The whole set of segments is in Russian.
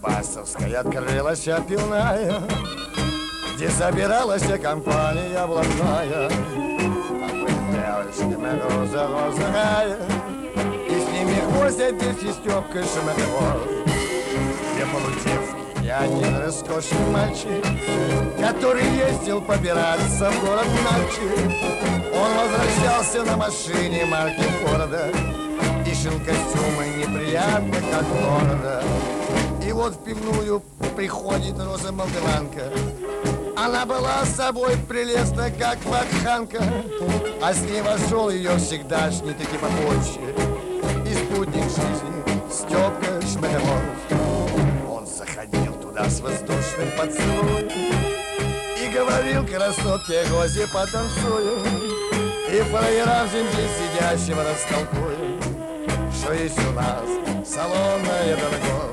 Дерибасовская открылась пивная, где собиралась компания блатная. Там были девочки розовая, и с ними хвостят дети Степка Шматовой. Две полудевки и один роскошный мальчик, который ездил побираться в город ночи. Он возвращался на машине марки Форда, и шил костюмы неприятно, как города. И вот в пивную приходит Роза Молдаванка. Она была с собой прелестна, как вакханка, а с ней вошел ее всегдашний таки попозже и спутник жизни Степка Шматовой. Он заходил туда с воздушным поцелуем и говорил красотке Розе потанцуем, и фраерам в земле сидящим растолкуем, что есть у нас салонное дорогое.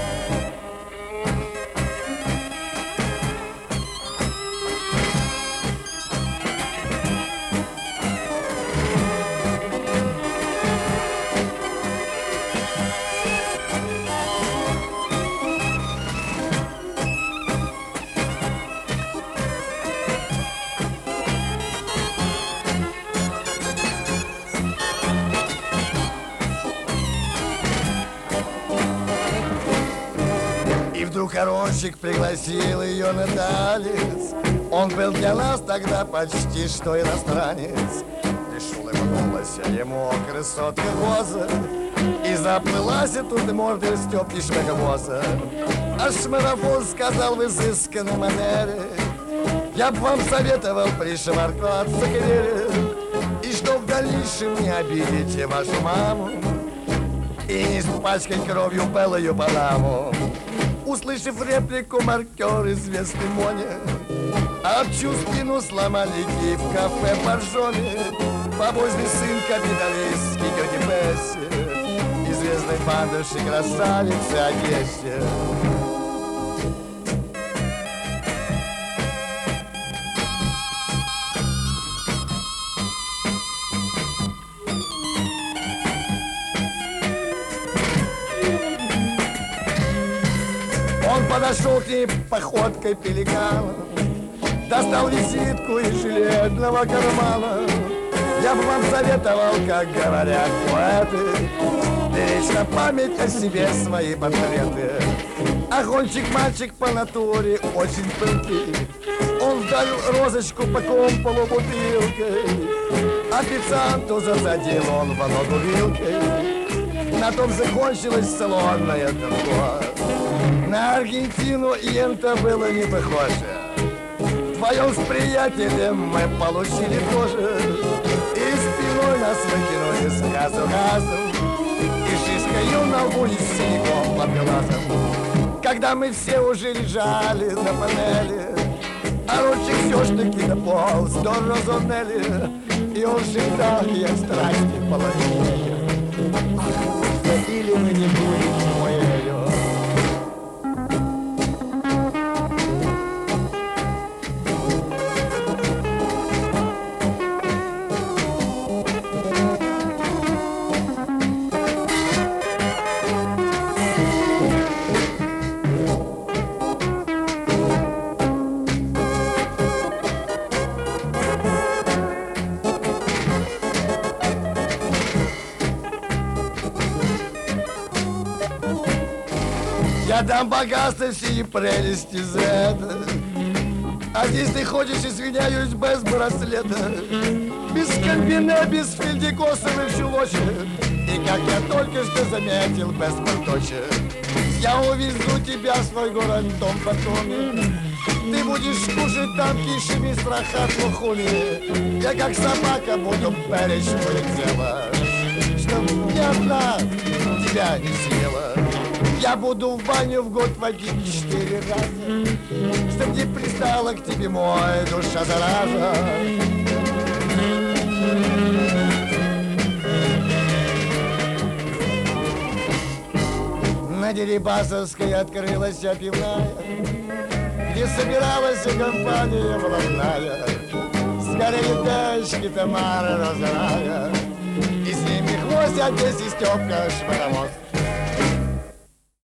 Вдруг Корончик пригласил ее на танец. Он был для нас тогда почти что иностранец. Пришел и улыбнулась ему красотка Роза, и заплылась тут мордой Степки Шмаковоза. А Шмаровоз сказал в изысканной манере: я б вам советовал пришвартоваться к Вере, и что в дальнейшем не обидите вашу маму и не испачкать кровью белую панаму. Услышав реплику, маркер известный Моня обчу спину сломали и в кафе Боржоми. Побожный сын капиталистский тети Бесси, известной бандерши красавицы Одессе. Он подошел к ней походкой пеликана, достал визитку из жилетного кармана. Я бы вам советовал, как говорят поэты, беречь на память о себе свои портреты. Огончик мальчик по натуре очень пылкий. Он вдарил розочку по комполу бутылкой, официанту засадил он во ногу вилкой. На том закончилась салонная торговля. На Аргентину Йента было не похоже. Вдвоем с приятелем мы получили тоже, и спиной нас выкинули с газу-газом, и шишкою на лбу и синяком под глазом. Когда мы все уже лежали на панели, а ручек все ж таки дополз до Розонели, и он шептал ей в страсти половине: ах, или мы не будем моею. Я дам богатство всей прелести Зеда, а здесь ты ходишь, извиняюсь, без браслета, без комбине, без фельдикосовых чулочек, и, как я только что заметил, без порточек. Я увезу тебя в свой город в том потоме, ты будешь кушать там кишами страха плохуми. Я, как собака, буду беречь твое тело, чтоб ни одна тебя не съела. Я буду в баню в год водить 4 раза, чтоб не пристала к тебе моя душа зараза. На Дерибасовской открылась пивная, где собиралась компания блатная. Скорее тачки Тамара Розовая, и с ними хвостят здесь и Степка Шмаровоз.